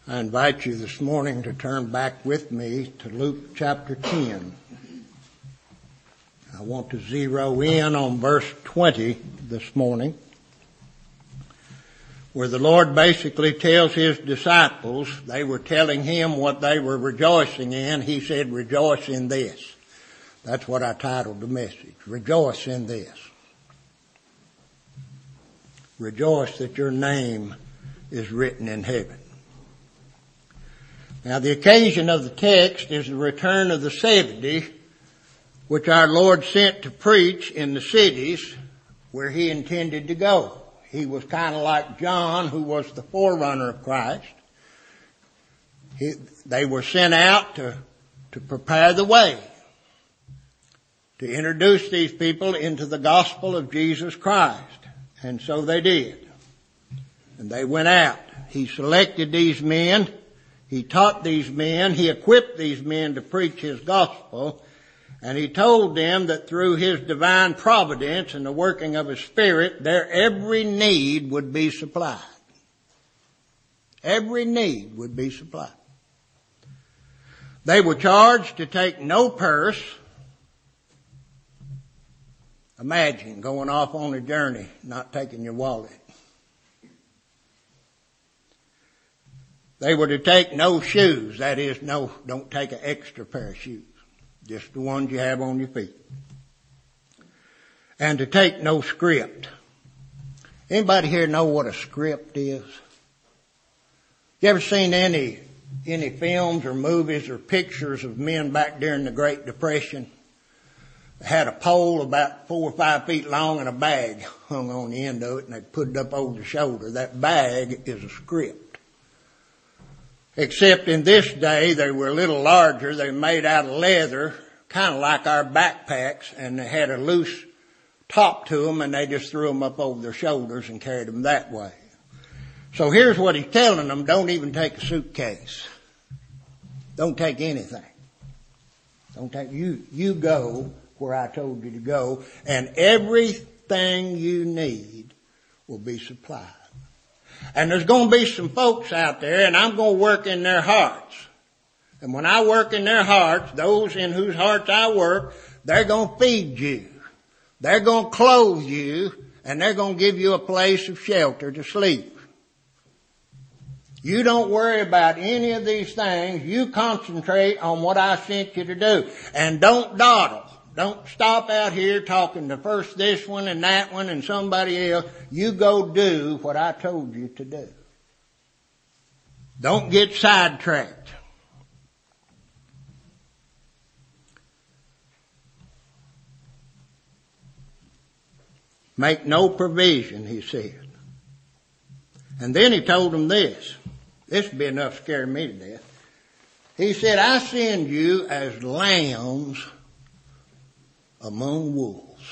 I invite you this morning to turn back with me to Luke chapter 10. I want to zero in on verse 20 this morning, where the Lord basically tells His disciples, they were telling Him what they were rejoicing in. He said, rejoice in this. That's what I titled the message. Rejoice in this. Rejoice that your name is written in heaven. Now the occasion of the text is the return of the 70, which our Lord sent to preach in the cities where He intended to go. He was kind of like John, who was the forerunner of Christ. They were sent out to prepare the way, to introduce these people into the gospel of Jesus Christ. And so they did. And they went out. He selected these men. He taught these men. He equipped these men to preach His gospel. And He told them that through His divine providence and the working of His Spirit, their every need would be supplied. Every need would be supplied. They were charged to take no purse. Imagine going off on a journey, not taking your wallet. They were to take no shoes. That is, don't take an extra pair of shoes. Just the ones you have on your feet. And to take no script. Anybody here know what a script is? You ever seen any films or movies or pictures of men back during the Great Depression? They had a pole about 4 or 5 feet long and a bag hung on the end of it, and they put it up over the shoulder. That bag is a script. Except in this day, they were a little larger. They were made out of leather, kind of like our backpacks, and they had a loose top to them, and they just threw them up over their shoulders and carried them that way. So here's what He's telling them. Don't even take a suitcase. Don't take anything. Don't take, you go where I told you to go, and everything you need will be supplied. And there's going to be some folks out there, and I'm going to work in their hearts. And when I work in their hearts, those in whose hearts I work, they're going to feed you. They're going to clothe you, and they're going to give you a place of shelter to sleep. You don't worry about any of these things. You concentrate on what I sent you to do. And don't dawdle. Don't stop out here talking to first this one and that one and somebody else. You go do what I told you to do. Don't get sidetracked. Make no provision, He said. And then He told them this. This would be enough to scare me to death. He said, I send you as lambs among wolves.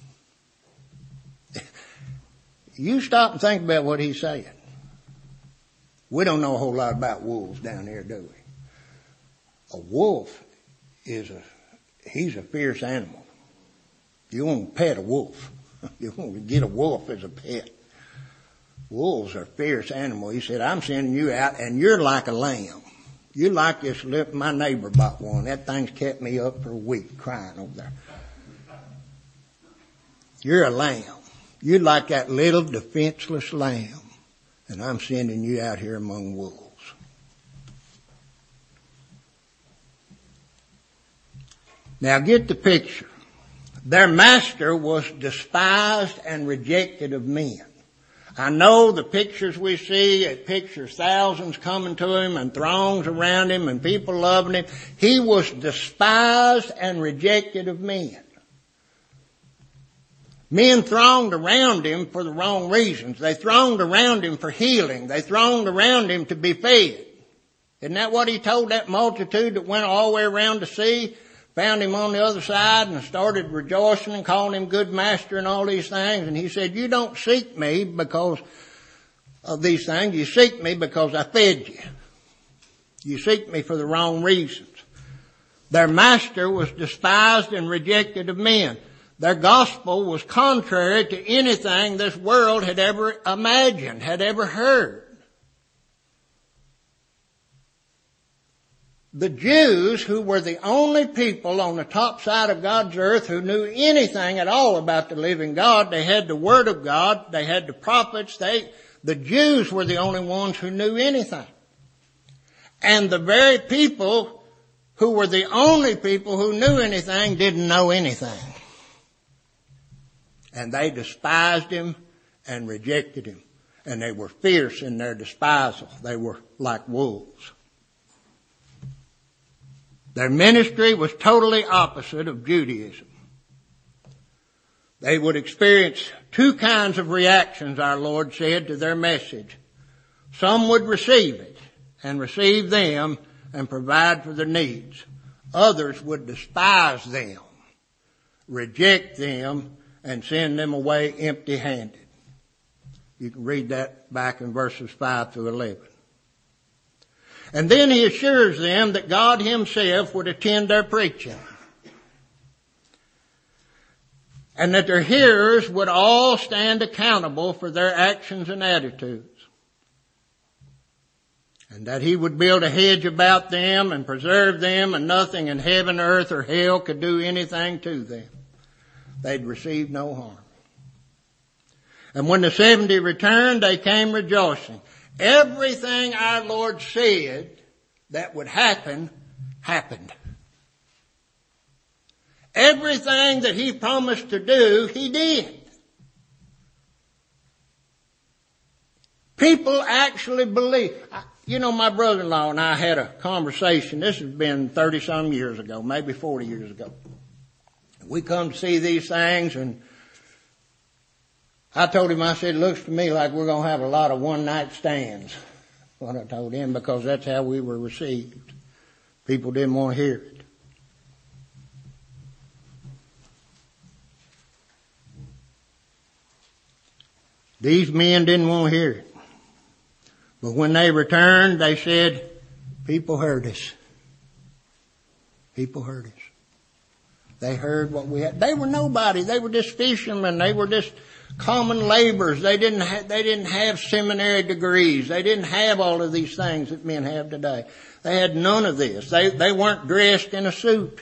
You stop and think about what He's saying. We don't know a whole lot about wolves down here, do we? A wolf he's a fierce animal. You won't pet a wolf. You won't get a wolf as a pet. Wolves are fierce animals. He said, I'm sending you out, and you're like a lamb. You're like this my neighbor bought one. That thing's kept me up for a week crying over there. You're a lamb. You're like that little defenseless lamb. And I'm sending you out here among wolves. Now get the picture. Their master was despised and rejected of men. I know the pictures we see, it pictures thousands coming to Him and throngs around Him and people loving Him. He was despised and rejected of men. Men thronged around Him for the wrong reasons. They thronged around Him for healing. They thronged around Him to be fed. Isn't that what He told that multitude that went all the way around the sea, found Him on the other side and started rejoicing and calling Him good master and all these things? And He said, you don't seek me because of these things. You seek me because I fed you. You seek me for the wrong reasons. Their master was despised and rejected of men. Their gospel was contrary to anything this world had ever imagined, had ever heard. the Jews, who were the only people on the top side of God's earth who knew anything at all about the living God, they had the Word of God, they had the prophets, the Jews were the only ones who knew anything. And the very people who were the only people who knew anything didn't know anything. And they despised him and rejected him. And they were fierce in their despisal. They were like wolves. Their ministry was totally opposite of Judaism. They would experience two kinds of reactions, our Lord said, to their message. Some would receive it and receive them and provide for their needs. Others would despise them, reject them, and send them away empty-handed. You can read that back in verses 5 through 11. And then he assures them that God himself would attend their preaching. And that their hearers would all stand accountable for their actions and attitudes. And that he would build a hedge about them and preserve them, and nothing in heaven, earth, or hell could do anything to them. They'd receive no harm. And when the 70 returned, they came rejoicing. Everything our Lord said that would happen, happened. Everything that he promised to do, he did. People actually believe. You know, my brother-in-law and I had a conversation. This has been 30-some years ago, maybe 40 years ago. We come to see these things, and I told him, I said, it looks to me like we're going to have a lot of one-night stands. What I told him, because that's how we were received. People didn't want to hear it. These men didn't want to hear it. But when they returned, they said, people heard us. People heard us. They heard what we had. They were nobody. They were just fishermen. They were just common laborers. They didn't have seminary degrees. They didn't have all of these things that men have today. They had none of this. They weren't dressed in a suit.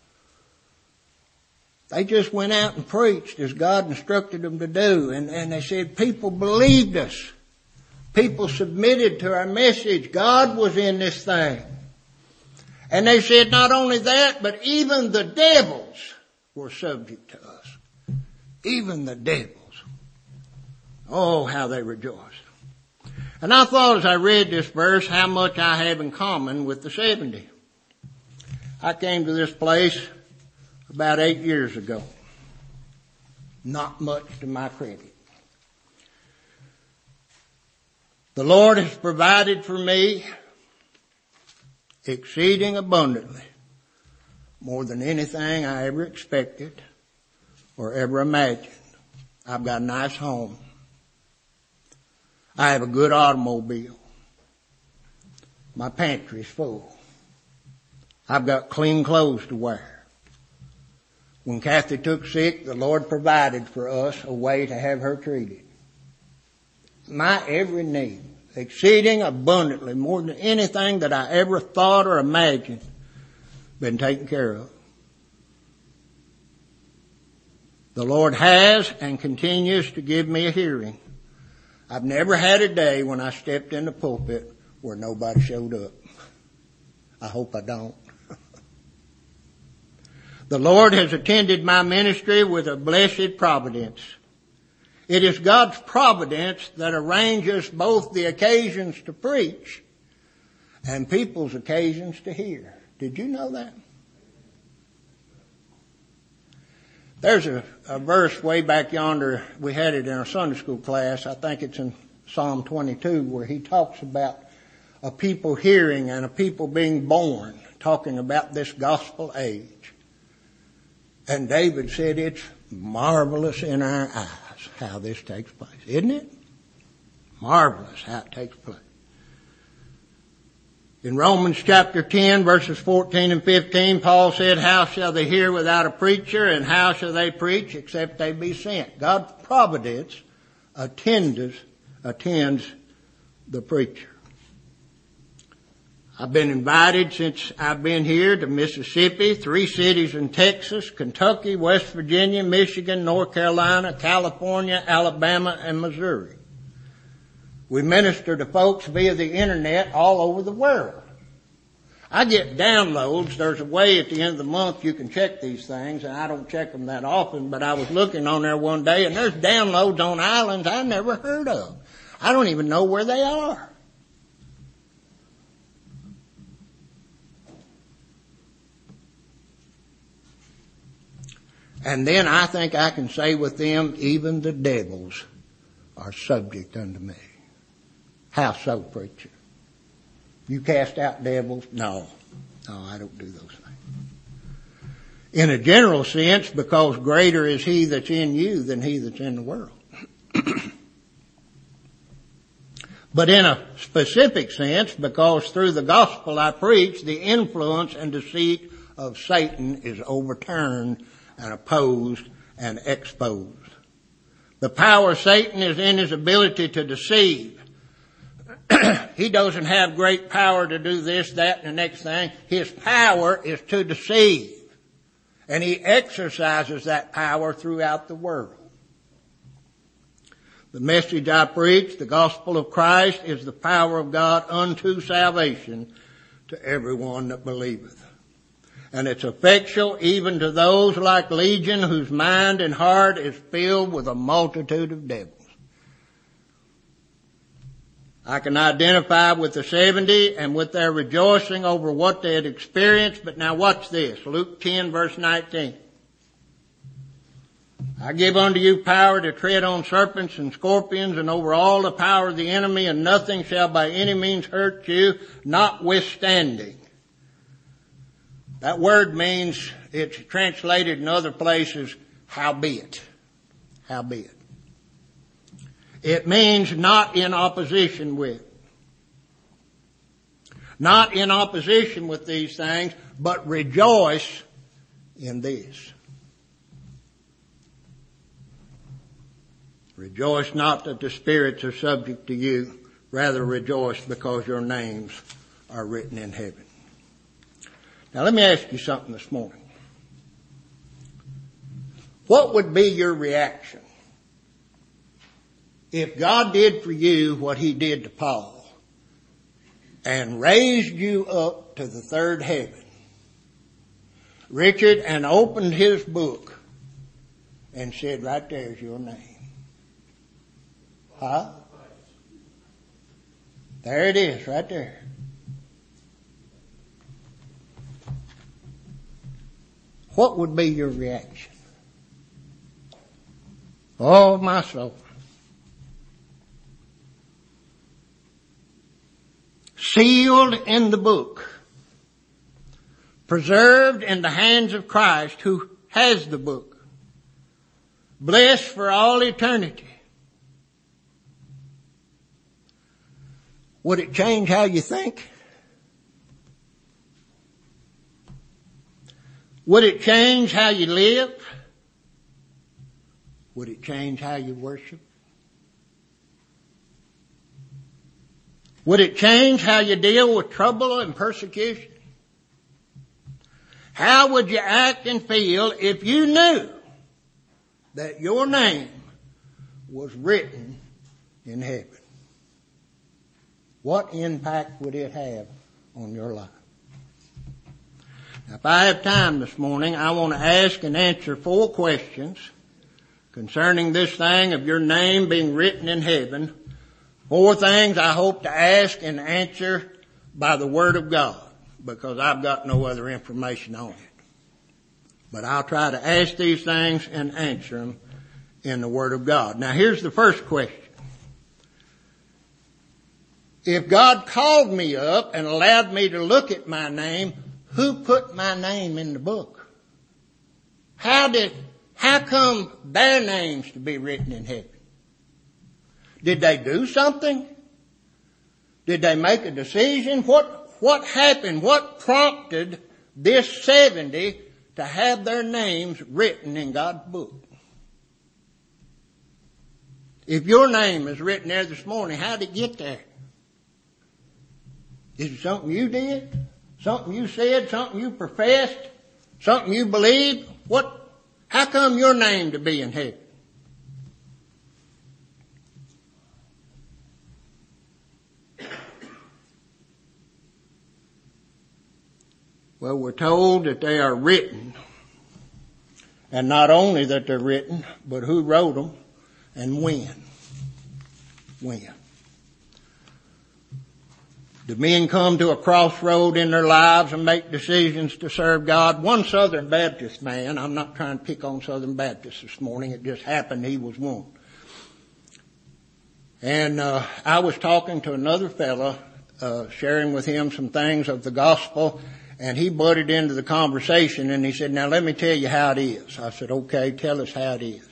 They just went out and preached as God instructed them to do. And they said people believed us. People submitted to our message. God was in this thing. And they said not only that, but even the devils were subject to us. Even the devils. Oh, how they rejoiced. And I thought as I read this verse how much I have in common with the 70. I came to this place about 8 years ago. Not much to my credit. The Lord has provided for me exceeding abundantly, more than anything I ever expected or ever imagined. I've got a nice home. I have a good automobile. My pantry's full. I've got clean clothes to wear. When Kathy took sick, the Lord provided for us a way to have her treated. My every need, exceeding abundantly, more than anything that I ever thought or imagined, been taken care of. The Lord has and continues to give me a hearing. I've never had a day when I stepped in the pulpit where nobody showed up. I hope I don't. The Lord has attended my ministry with a blessed providence. It is God's providence that arranges both the occasions to preach and people's occasions to hear. Did you know that? There's a verse way back yonder. We had it in our Sunday school class. I think it's in Psalm 22 where he talks about a people hearing and a people being born, talking about this gospel age. And David said it's marvelous in our eyes how this takes place. Isn't it? Marvelous how it takes place. In Romans chapter 10 verses 14 and 15, Paul said, how shall they hear without a preacher, and how shall they preach except they be sent? God's providence attends the preacher. I've been invited since I've been here to Mississippi, 3 cities in Texas, Kentucky, West Virginia, Michigan, North Carolina, California, Alabama, and Missouri. We minister to folks via the internet all over the world. I get downloads. There's a way at the end of the month you can check these things, and I don't check them that often, but I was looking on there one day, and there's downloads on islands I never heard of. I don't even know where they are. And then I think I can say with them, even the devils are subject unto me. How so, preacher? You cast out devils? No, I don't do those things. In a general sense, because greater is he that's in you than he that's in the world. But in a specific sense, because through the gospel I preach, the influence and deceit of Satan is overturned and opposed and exposed. The power of Satan is in his ability to deceive. He doesn't have great power to do this, that, and the next thing. His power is to deceive. And he exercises that power throughout the world. The message I preach, the gospel of Christ, is the power of God unto salvation to everyone that believeth. And it's effectual even to those like Legion, whose mind and heart is filled with a multitude of devils. I can identify with the 70 and with their rejoicing over what they had experienced, but now watch this. Luke 10 verse 19. I give unto you power to tread on serpents and scorpions and over all the power of the enemy, and nothing shall by any means hurt you, notwithstanding. That word means, it's translated in other places, howbeit. Howbeit. It means not in opposition with. Not in opposition with these things, but rejoice in this. Rejoice not that the spirits are subject to you, rather rejoice because your names are written in heaven. Now let me ask you something this morning. What would be your reaction if God did for you what he did to Paul and raised you up to the third heaven, Richard, and opened his book and said, right there's your name? Huh? There it is, right there. What would be your reaction? Oh, my soul. Sealed in the book. Preserved in the hands of Christ, who has the book. Blessed for all eternity. Would it change how you think? Would it change how you live? Would it change how you worship? Would it change how you deal with trouble and persecution? How would you act and feel if you knew that your name was written in heaven? What impact would it have on your life? Now, if I have time this morning, I want to ask and answer 4 questions concerning this thing of your name being written in heaven. 4 things I hope to ask and answer by the Word of God, because I've got no other information on it. But I'll try to ask these things and answer them in the Word of God. Now, here's the first question. If God called me up and allowed me to look at my name, who put my name in the book? How come their names to be written in heaven? Did they do something? Did they make a decision? What happened? What prompted this 70 to have their names written in God's book? If your name is written there this morning, how did it get there? Is it something you did? Something you said? Something you professed? Something you believed? How come your name to be in heaven? Well, we're told that they are written. And not only that they're written, but who wrote them and when. When. Do men come to a crossroad in their lives and make decisions to serve God? One Southern Baptist man, I'm not trying to pick on Southern Baptists this morning, it just happened he was one. And I was talking to another fella, sharing with him some things of the gospel, and he butted into the conversation and he said, now let me tell you how it is. I said, okay, tell us how it is.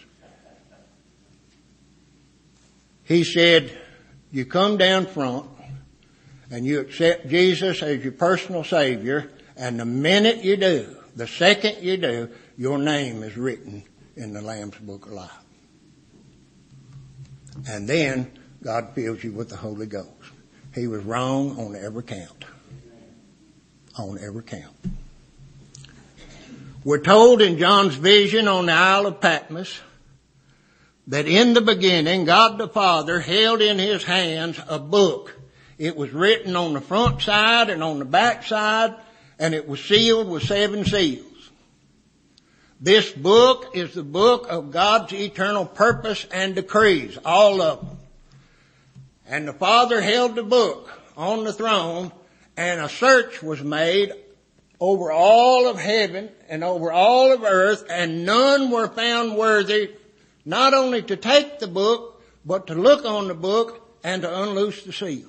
He said, you come down front and you accept Jesus as your personal Savior, and the minute you do, the second you do, your name is written in the Lamb's Book of Life. And then God fills you with the Holy Ghost. He was wrong on every count. On every count. We're told in John's vision on the Isle of Patmos that in the beginning God the Father held in His hands a book. It was written on the front side and on the back side, and it was sealed with 7 seals. This book is the book of God's eternal purpose and decrees, all of them. And the Father held the book on the throne, and a search was made over all of heaven and over all of earth, and none were found worthy not only to take the book, but to look on the book and to unloose the seals.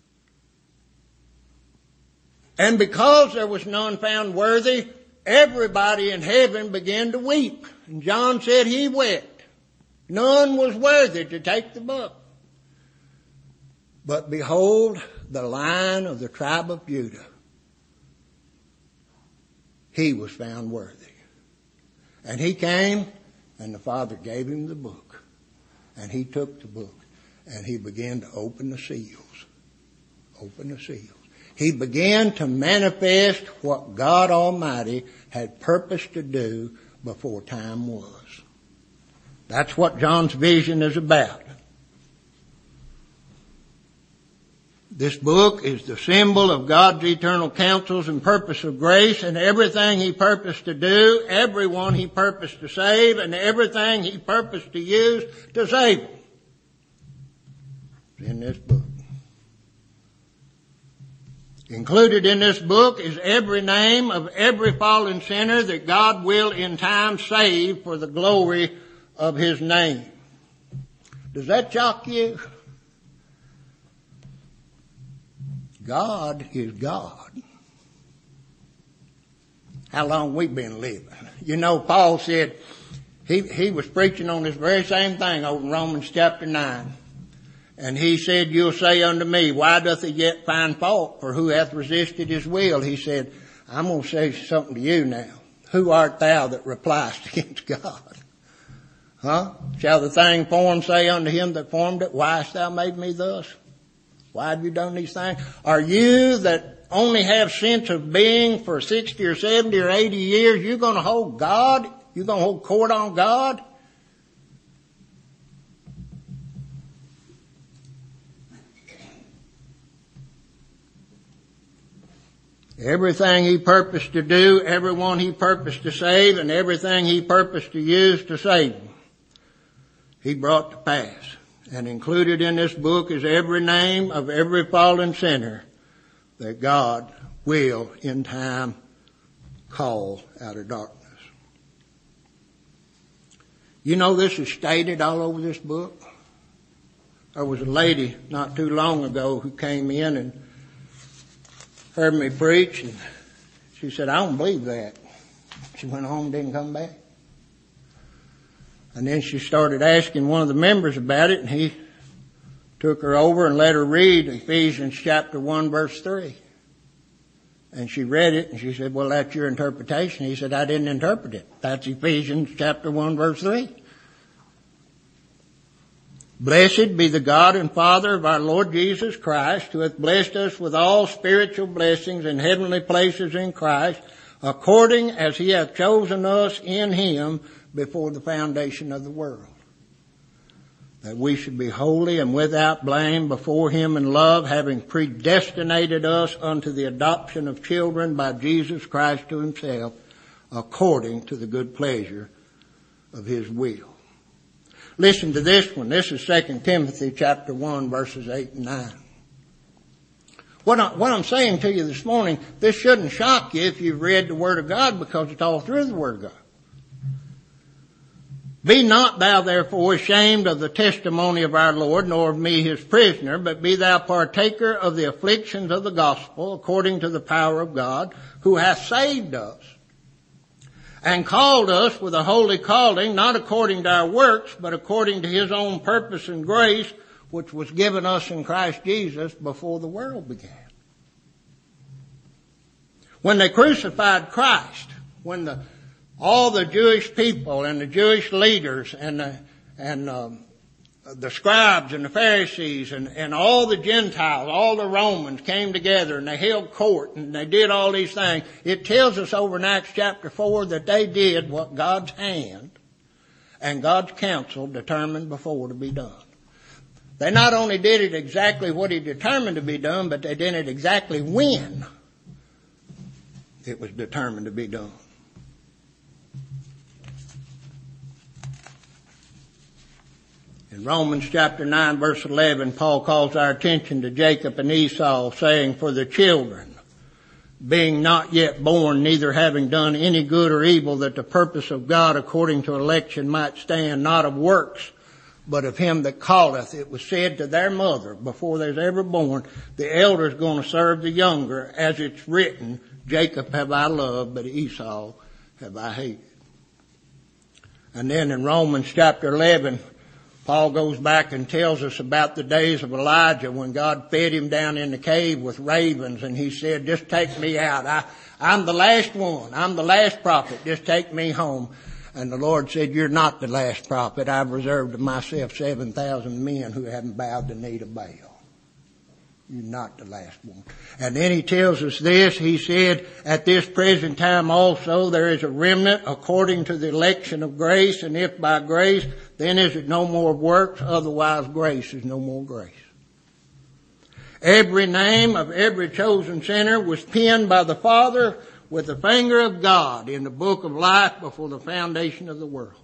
And because there was none found worthy, everybody in heaven began to weep. And John said he wept. None was worthy to take the book. But behold, the Lion of the tribe of Judah. He was found worthy. And he came, and the Father gave him the book. And he took the book, and he began to open the seals. Open the seals. He began to manifest what God Almighty had purposed to do before time was. That's what John's vision is about. This book is the symbol of God's eternal counsels and purpose of grace, and everything He purposed to do, everyone He purposed to save, and everything He purposed to use to save them is in this book. Included in this book is every name of every fallen sinner that God will in time save for the glory of His name. Does that shock you? God is God. How long we been living? You know, Paul said he was preaching on this very same thing over in Romans chapter 9. And he said, you'll say unto me, why doth he yet find fault? For who hath resisted his will? He said, I'm going to say something to you now. Who art thou that repliest against God? Huh? Shall the thing formed say unto him that formed it, why hast thou made me thus? Why have you done these things? Are you that only have sense of being for 60 or 70 or 80 years, you're going to hold God? You're going to hold court on God? Everything He purposed to do, everyone He purposed to save, and everything He purposed to use to save them, He brought to pass. And included in this book is every name of every fallen sinner that God will in time call out of darkness. You know, this is stated all over this book. There was a lady not too long ago who came in and heard me preach, and she said, I don't believe that. She went home and didn't come back. And then she started asking one of the members about it, and he took her over and let her read Ephesians chapter 1 verse 3. And she read it, and she said, well, that's your interpretation. He said, I didn't interpret it. That's Ephesians chapter 1 verse 3. Blessed be the God and Father of our Lord Jesus Christ, who hath blessed us with all spiritual blessings in heavenly places in Christ, according as he hath chosen us in him before the foundation of the world, that we should be holy and without blame before him in love, having predestinated us unto the adoption of children by Jesus Christ to himself, according to the good pleasure of his will. Listen to this one. This is 2 Timothy chapter 1, verses 8 and 9. What I'm saying to you this morning, this shouldn't shock you if you've read the Word of God, because it's all through the Word of God. Be not thou therefore ashamed of the testimony of our Lord, nor of me his prisoner, but be thou partaker of the afflictions of the gospel, according to the power of God, who hath saved us, and called us with a holy calling, not according to our works, but according to his own purpose and grace, which was given us in Christ Jesus before the world began. When they crucified Christ, when all the Jewish people and the Jewish leaders and the scribes and the Pharisees and all the Gentiles, all the Romans came together and they held court and they did all these things, it tells us over in Acts chapter 4 that they did what God's hand and God's counsel determined before to be done. They not only did it exactly what he determined to be done, but they did it exactly when it was determined to be done. In Romans chapter 9 verse 11, Paul calls our attention to Jacob and Esau, saying, for the children, being not yet born, neither having done any good or evil, that the purpose of God according to election might stand, not of works, but of him that calleth. It was said to their mother, before they was ever born, the elder is going to serve the younger, as it's written, Jacob have I loved, but Esau have I hated. And then in Romans chapter 11, Paul goes back and tells us about the days of Elijah when God fed him down in the cave with ravens, and he said, just take me out. I'm the last one. I'm the last prophet. Just take me home. And the Lord said, you're not the last prophet. I've reserved to myself 7,000 men who haven't bowed the knee to Baal. You're not the last one. And then he tells us this. He said, at this present time also there is a remnant according to the election of grace, and if by grace, then is it no more works, otherwise grace is no more grace. Every name of every chosen sinner was penned by the Father with the finger of God in the book of life before the foundation of the world.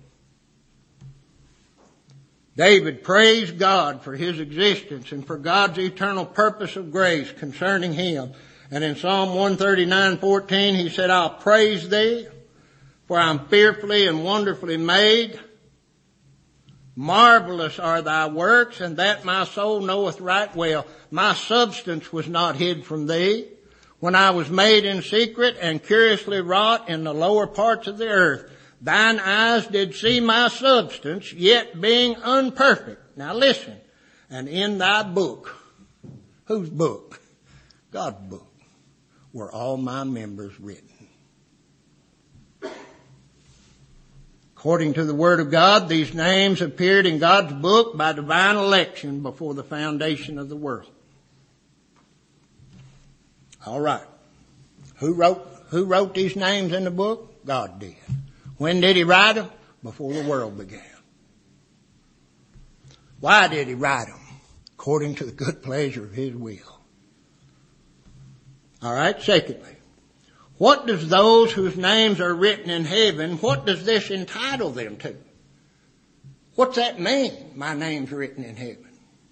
David praised God for his existence and for God's eternal purpose of grace concerning him. And in Psalm 139:14 he said, I'll praise thee, for I'm fearfully and wonderfully made. Marvelous are thy works, and that my soul knoweth right well. My substance was not hid from thee, when I was made in secret and curiously wrought in the lower parts of the earth. Thine eyes did see my substance, yet being unperfect. Now listen, and in thy book, whose book? God's book, were all my members written. According to the Word of God, these names appeared in God's book by divine election before the foundation of the world. All right. Who wrote these names in the book? God did. When did he write them? Before the world began. Why did he write them? According to the good pleasure of his will. All right. Secondly, what does those whose names are written in heaven, what does this entitle them to? What's that mean, my name's written in heaven?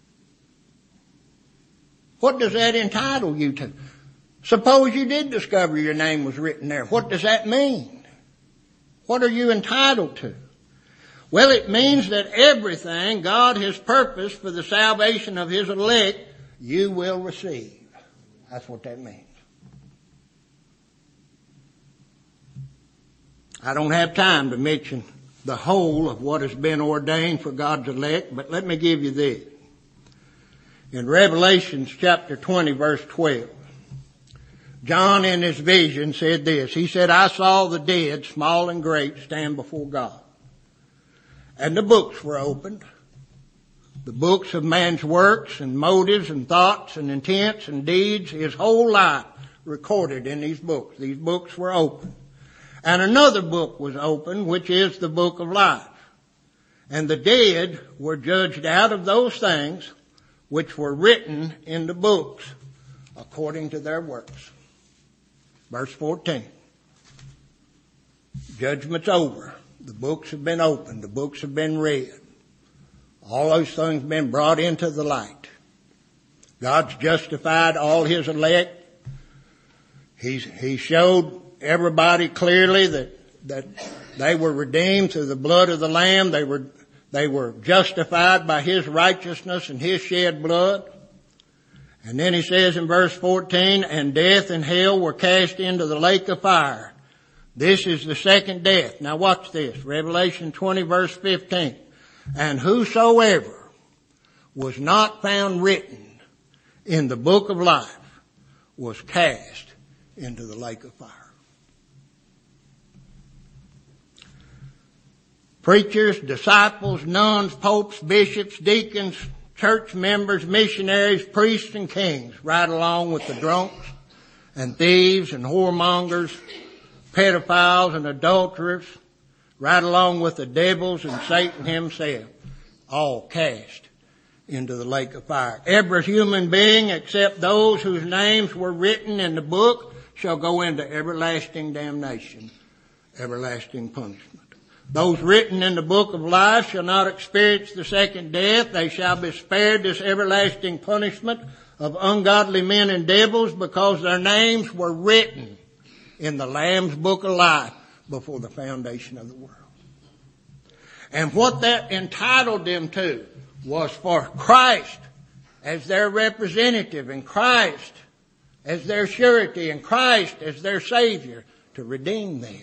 What does that entitle you to? Suppose you did discover your name was written there. What does that mean? What are you entitled to? Well, it means that everything God has purposed for the salvation of his elect, you will receive. That's what that means. I don't have time to mention the whole of what has been ordained for God's elect, but let me give you this. In Revelation chapter 20 verse 12, John in his vision said this. He said, I saw the dead, small and great, stand before God. And the books were opened. The books of man's works and motives and thoughts and intents and deeds, his whole life recorded in these books. These books were open. And another book was opened, which is the book of life. And the dead were judged out of those things which were written in the books according to their works. Verse 14. Judgment's over. The books have been opened. The books have been read. All those things have been brought into the light. God's justified all his elect. He showed everybody clearly that they were redeemed through the blood of the Lamb. They were justified by his righteousness and his shed blood. And then he says in verse 14, and death and hell were cast into the lake of fire. This is the second death. Now watch this. Revelation 20 verse 15. And whosoever was not found written in the book of life was cast into the lake of fire. Preachers, disciples, nuns, popes, bishops, deacons, church members, missionaries, priests, and kings, right along with the drunks and thieves and whoremongers, pedophiles and adulterers, right along with the devils and Satan himself, all cast into the lake of fire. Every human being except those whose names were written in the book shall go into everlasting damnation, everlasting punishment. Those written in the book of life shall not experience the second death. They shall be spared this everlasting punishment of ungodly men and devils because their names were written in the Lamb's book of life before the foundation of the world. And what that entitled them to was for Christ as their representative and Christ as their surety and Christ as their Savior to redeem them.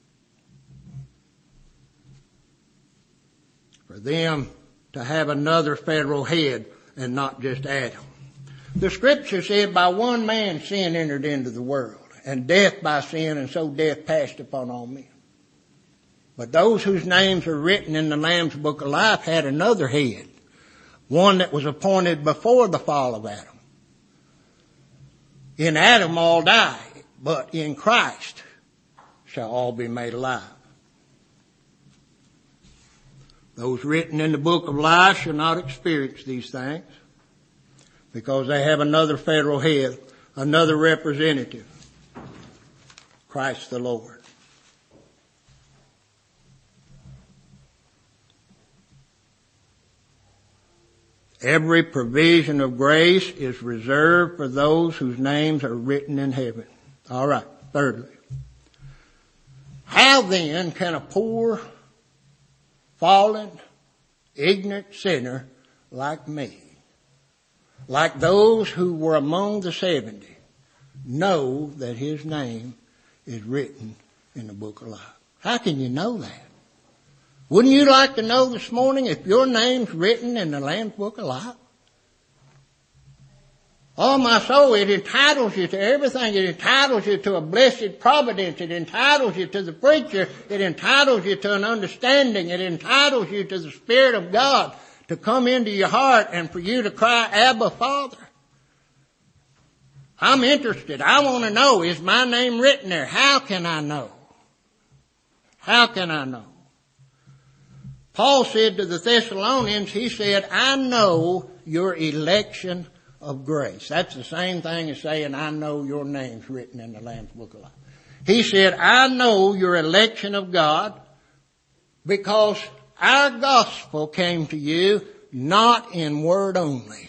For them to have another federal head and not just Adam. The scripture said by one man sin entered into the world and death by sin, and so death passed upon all men. But those whose names are written in the Lamb's book of life had another head, one that was appointed before the fall of Adam. In Adam all die, but in Christ shall all be made alive. Those written in the book of life shall not experience these things because they have another federal head, another representative, Christ the Lord. Every provision of grace is reserved for those whose names are written in heaven. All right. Thirdly, how then can a poor, fallen, ignorant sinner like me, like those who were among the 70, know that his name is written in the book of life? How can you know that? Wouldn't you like to know this morning if your name's written in the Lamb's book of life? Oh, my soul, it entitles you to everything. It entitles you to a blessed providence. It entitles you to the preacher. It entitles you to an understanding. It entitles you to the Spirit of God to come into your heart and for you to cry, Abba, Father. I'm interested. I want to know, is my name written there? How can I know? How can I know? Paul said to the Thessalonians, he said, I know your election of grace. That's the same thing as saying, I know your name's written in the Lamb's book of life. He said, I know your election of God because our gospel came to you not in word only,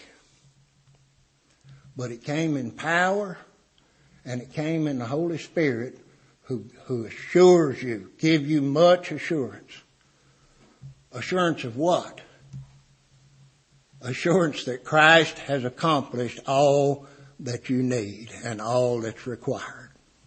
but it came in power and it came in the Holy Spirit who assures you, give you much assurance. Assurance of what? Assurance that Christ has accomplished all that you need and all that's required.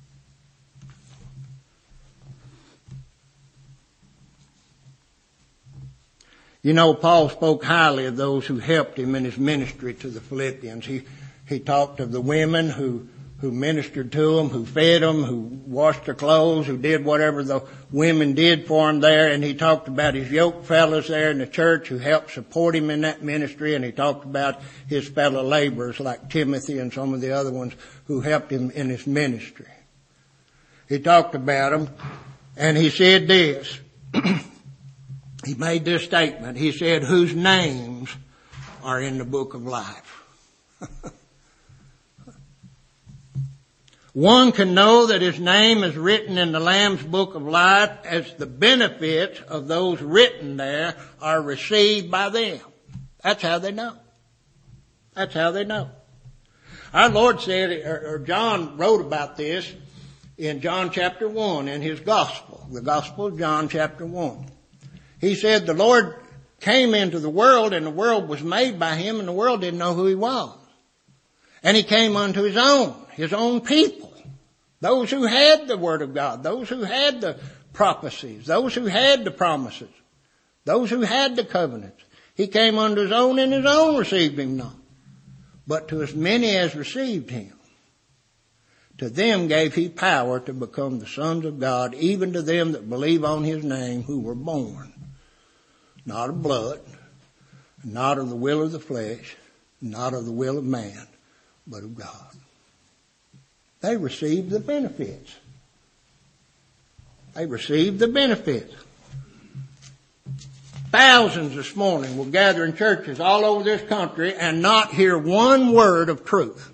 You know, Paul spoke highly of those who helped him in his ministry to the Philippians. He talked of the women who who ministered to them, who fed them, who washed their clothes, who did whatever the women did for him there. And he talked about his yoke fellows there in the church who helped support him in that ministry. And he talked about his fellow laborers like Timothy and some of the other ones who helped him in his ministry. He talked about them, and he said this. He made this statement. He said, whose names are in the book of life. One can know that his name is written in the Lamb's book of life as the benefits of those written there are received by them. That's how they know. That's how they know. Our Lord said, or John wrote about this in John chapter 1 in his gospel, the Gospel of John chapter 1. He said the Lord came into the world and the world was made by him and the world didn't know who he was. And he came unto his own people, those who had the Word of God, those who had the prophecies, those who had the promises, those who had the covenants. He came unto his own and his own received him not. But to as many as received him, to them gave he power to become the sons of God, even to them that believe on his name, who were born, not of blood, not of the will of the flesh, not of the will of man, but of God. They received the benefits. They received the benefits. Thousands this morning will gather in churches all over this country and not hear one word of truth.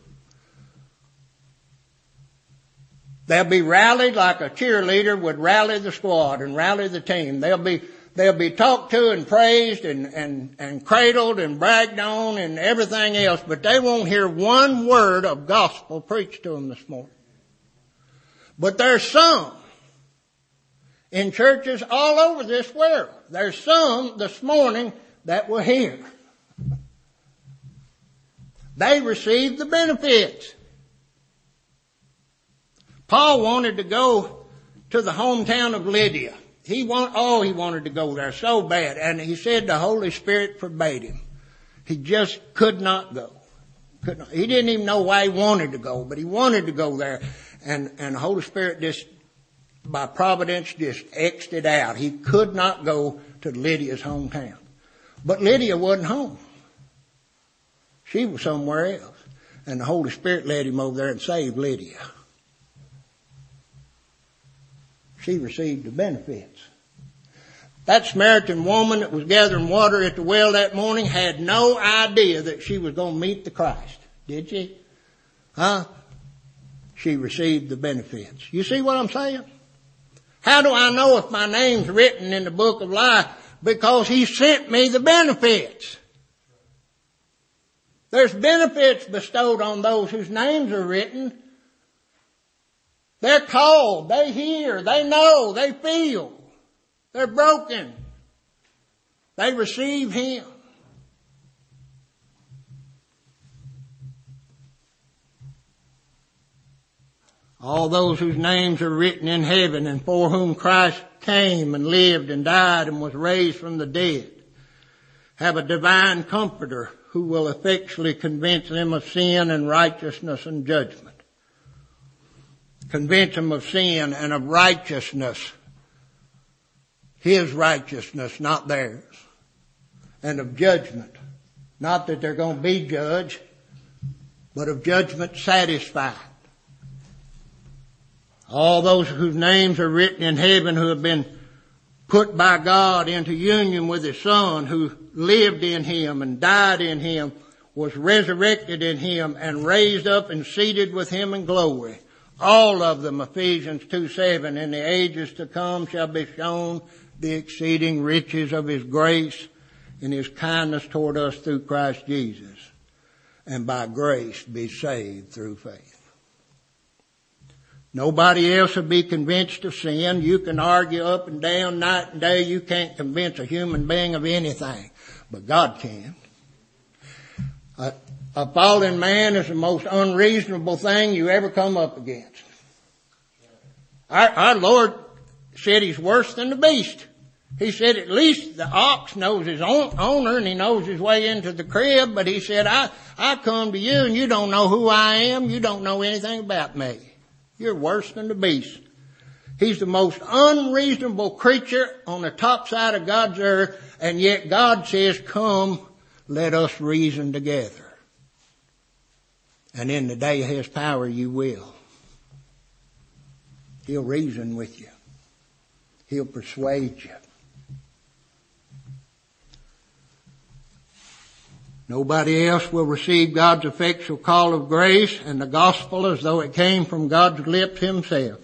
They'll be rallied like a cheerleader would rally the squad and rally the team. They'll be talked to and praised and cradled and bragged on and everything else, but they won't hear one word of gospel preached to them this morning. But there's some in churches all over this world. There's some this morning that will hear. They received the benefits. Paul wanted to go to the hometown of Lydia. He wanted to go there so bad. And he said the Holy Spirit forbade him. He just could not go. He didn't even know why he wanted to go, but he wanted to go there. And the Holy Spirit just, by providence, just X'd it out. He could not go to Lydia's hometown. But Lydia wasn't home. She was somewhere else. And the Holy Spirit led him over there and saved Lydia. She received the benefits. That Samaritan woman that was gathering water at the well that morning had no idea that she was going to meet the Christ. Did she? Huh? She received the benefits. You see what I'm saying? How do I know if my name's written in the book of life? Because he sent me the benefits. There's benefits bestowed on those whose names are written. They're called, they hear, they know, they feel. They're broken. They receive him. All those whose names are written in heaven and for whom Christ came and lived and died and was raised from the dead have a divine comforter who will effectually convince them of sin and righteousness and judgment. Convince them of sin and of righteousness. His righteousness, not theirs. And of judgment. Not that they're going to be judged, but of judgment satisfied. All those whose names are written in heaven who have been put by God into union with his Son, who lived in him and died in him, was resurrected in him and raised up and seated with him in glory. All of them, Ephesians 2:7, in the ages to come shall be shown the exceeding riches of his grace and his kindness toward us through Christ Jesus, and by grace be saved through faith. Nobody else will be convinced of sin. You can argue up and down, night and day. You can't convince a human being of anything, but God can. A fallen man is the most unreasonable thing you ever come up against. Our Lord said he's worse than the beast. He said, at least the ox knows his owner and he knows his way into the crib. But he said, I come to you and you don't know who I am. You don't know anything about me. You're worse than the beast. He's the most unreasonable creature on the top side of God's earth. And yet God says, come, let us reason together. And in the day of His power, you will. He'll reason with you. He'll persuade you. Nobody else will receive God's effectual call of grace and the gospel as though it came from God's lips Himself.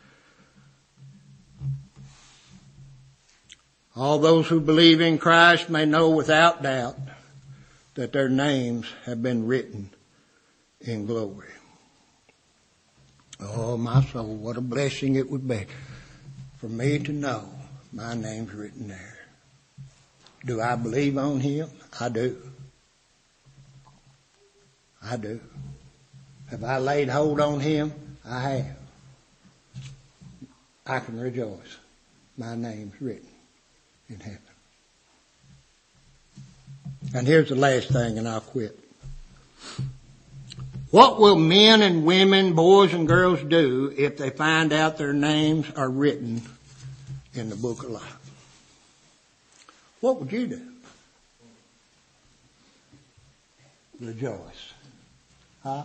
All those who believe in Christ may know without doubt that their names have been written in glory. Oh, my soul, what a blessing it would be for me to know my name's written there. Do I believe on Him? I do. I do. Have I laid hold on Him? I have. I can rejoice. My name's written in heaven. And here's the last thing, and I'll quit. What will men and women, boys and girls do if they find out their names are written in the book of life? What would you do? Rejoice. Huh?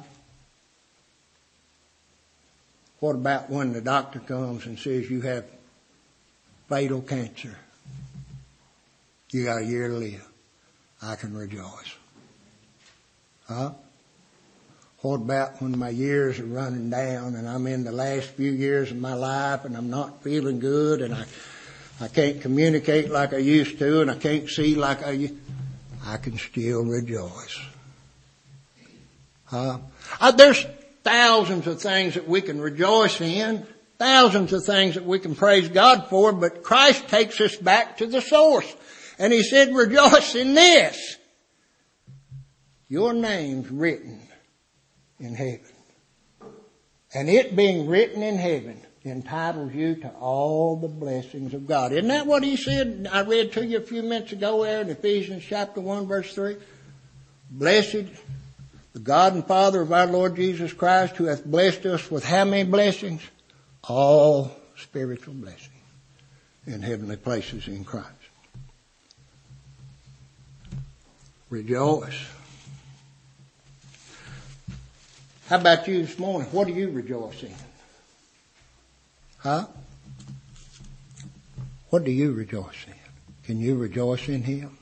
What about when the doctor comes and says you have fatal cancer? You got a year to live. I can rejoice. Huh? What about when my years are running down and I'm in the last few years of my life and I'm not feeling good and I can't communicate like I used to and I can't see like I can still rejoice. There's thousands of things that we can rejoice in, thousands of things that we can praise God for, but Christ takes us back to the source. And He said, rejoice in this. Your name's written in heaven. And it being written in heaven entitles you to all the blessings of God. Isn't that what He said? I read to you a few minutes ago there in Ephesians chapter 1 verse 3. Blessed the God and Father of our Lord Jesus Christ, who hath blessed us with how many blessings? All spiritual blessings in heavenly places in Christ. Rejoice. How about you this morning? What are you rejoicing in? Huh? What do you rejoice in? Can you rejoice in Him?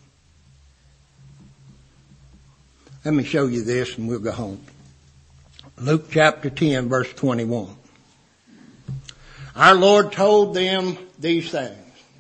Let me show you this and we'll go home. Luke chapter 10 verse 21. Our Lord told them these things.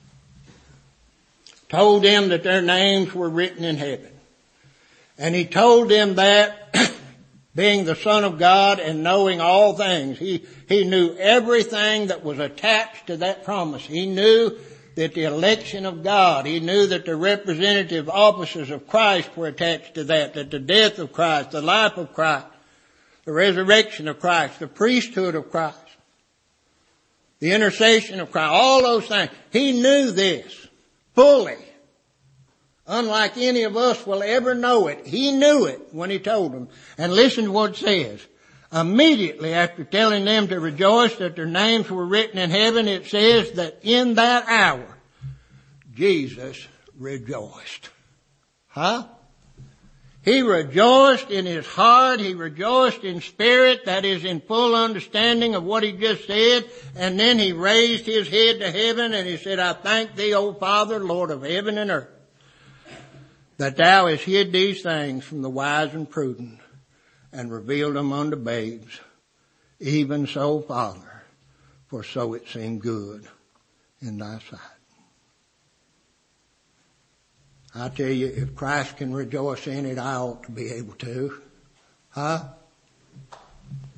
Told them that their names were written in heaven. And He told them that being the Son of God and knowing all things, He knew everything that was attached to that promise. He knew that the election of God, He knew that the representative offices of Christ were attached to that the death of Christ, the life of Christ, the resurrection of Christ, the priesthood of Christ, the intercession of Christ, all those things. He knew this fully. Unlike any of us will ever know it. He knew it when He told them. And listen to what it says. Immediately after telling them to rejoice that their names were written in heaven, it says that in that hour, Jesus rejoiced. Huh? He rejoiced in His heart. He rejoiced in spirit, that is in full understanding of what He just said. And then He raised His head to heaven and He said, I thank Thee, O Father, Lord of heaven and earth, that Thou hast hid these things from the wise and prudent and revealed them unto babes. Even so, Father, for so it seemed good in Thy sight. I tell you, if Christ can rejoice in it, I ought to be able to. Huh?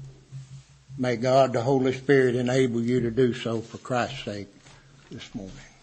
May God, the Holy Spirit, enable you to do so for Christ's sake this morning.